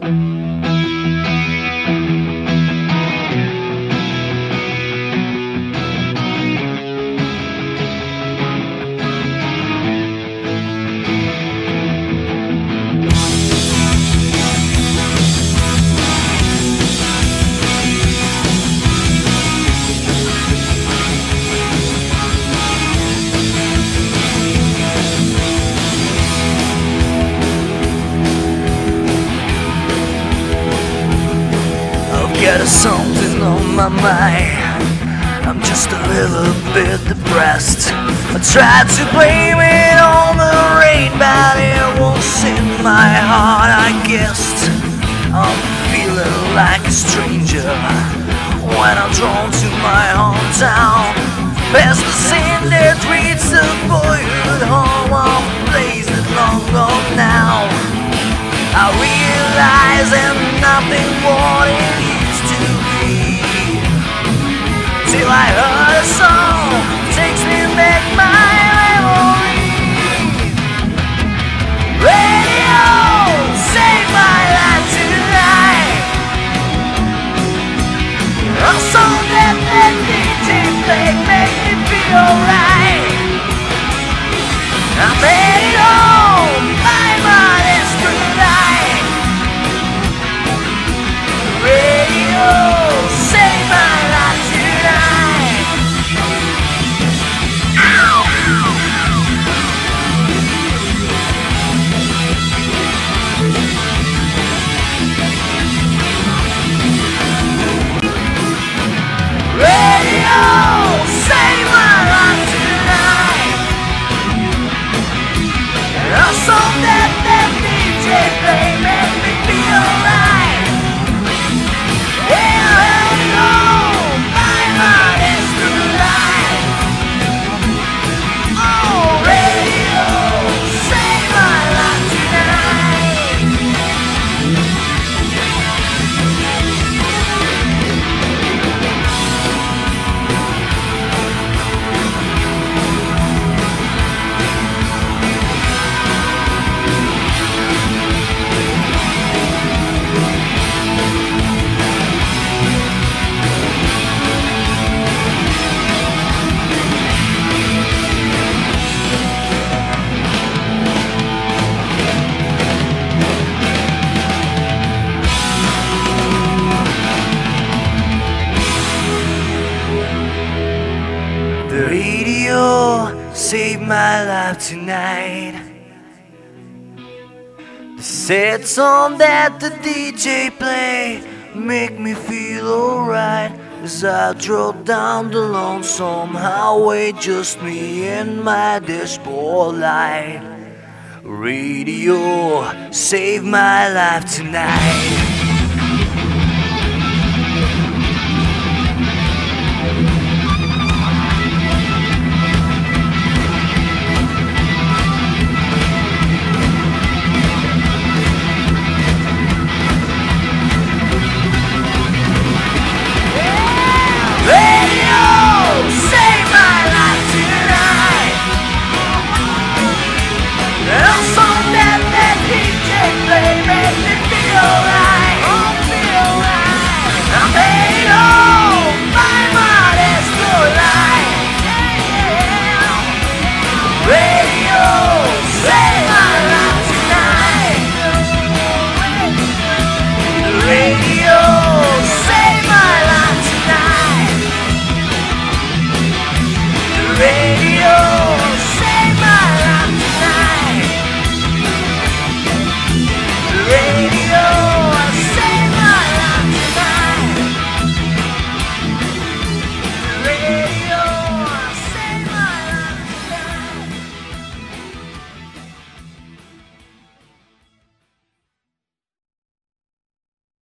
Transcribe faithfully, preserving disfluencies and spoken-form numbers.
Got something on my mind. I'm just a little bit depressed. I tried to blame it on the rain, but it won't in my heart. I guess I'm feeling like a stranger when I'm drawn to my hometown. Past the scene that reads the boyhood home of a place that long gone now. I realize that nothing more than till I heard a song takes me back my memory. Radio, save my life tonight. A song that that D J played made me feel alright. I made it home, my mind is tonight. Radio, save my life. The radio saved my life tonight. The sad song that the D J play make me feel alright as I drove down the lonesome highway, just me and my dashboard light. Radio saved my life tonight.